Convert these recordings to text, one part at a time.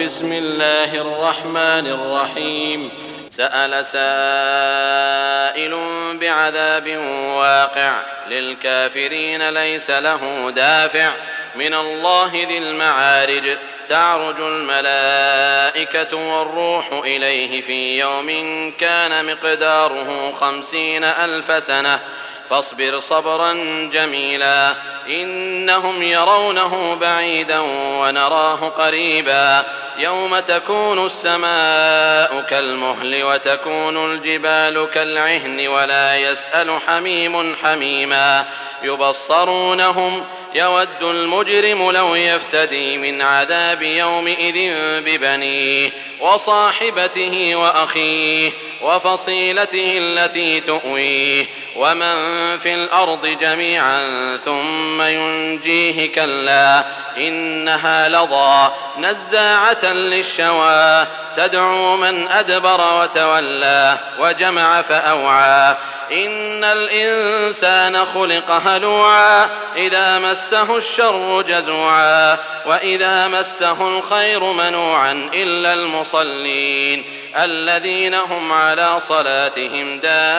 بسم الله الرحمن الرحيم. سأل سائل بعذاب واقع للكافرين ليس له دافع من الله ذي المعارج. تعرج الملائكة والروح إليه في يوم كان مقداره 50,000 سنة فاصبر صبرا جميلا إنهم يرونه بعيدا ونراه قريبا يوم تكون السماء كالمهل وتكون الجبال كالعهن ولا يسأل حميم حميما يبصرونهم يود المجرم لو يفتدي من عذاب يومئذ ببنيه وصاحبته وأخيه وفصيلته التي تؤويه ومن في الأرض جميعا ثم ينجيه كلا إنها لظى نزاعة للشوى تدعو من أدبر وتولى وجمع فأوعى إن الإنسان خلق هلوعا إذا مسه الشر جزوعا وإذا مسه الخير منوعا إلا المصلين الذين هم على صلاتهم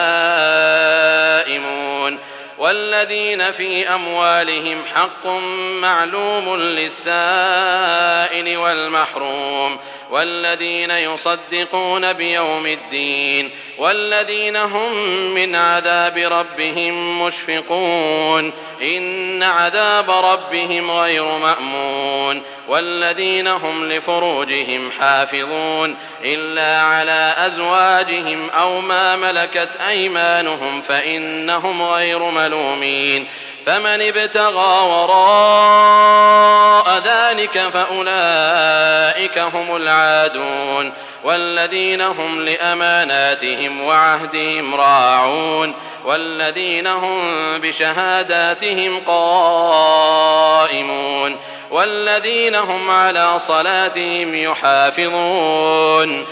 دائمون والذين في أموالهم حق معلوم للسائل والمحروم والذين يصدقون بيوم الدين والذين هم من عذاب ربهم مشفقون إن عذاب ربهم غير مأمون والذين هم لفروجهم حافظون إلا على أزواجهم أو ما ملكت أيمانهم فإنهم غير ملومين فمن ابتغى وراء ذلك فأولئك هم العادون والذين هم لأماناتهم وعهدهم راعون والذين هم بشهاداتهم قائمون والذين هم على صلاتهم يحافظون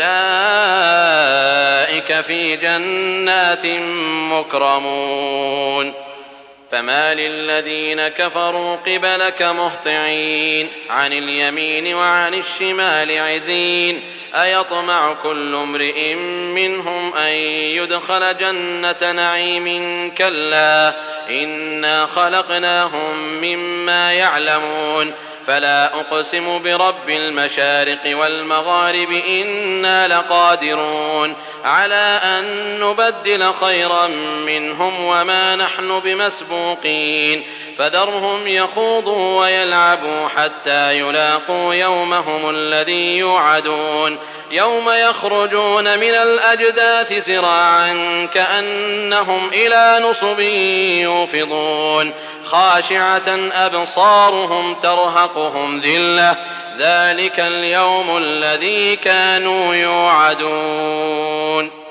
أولئك في جنات مكرمون فما للذين كفروا قبلك مهطعين عن اليمين وعن الشمال عزين أيطمع كل امرئ منهم أن يدخل جنة نعيم كلا إنا خلقناهم مما يعلمون فلا أقسم برب المشارق والمغارب إنا لقادرون على أن نبدل خيرا منهم وما نحن بمسبوقين فذرهم يخوضوا ويلعبوا حتى يلاقوا يومهم الذي يوعدون يوم يخرجون من الأجداث سراعا كأنهم إلى نصب يوفضون خاشعة أبصارهم ترهقهم ذلة ذلك اليوم الذي كانوا يوعدون.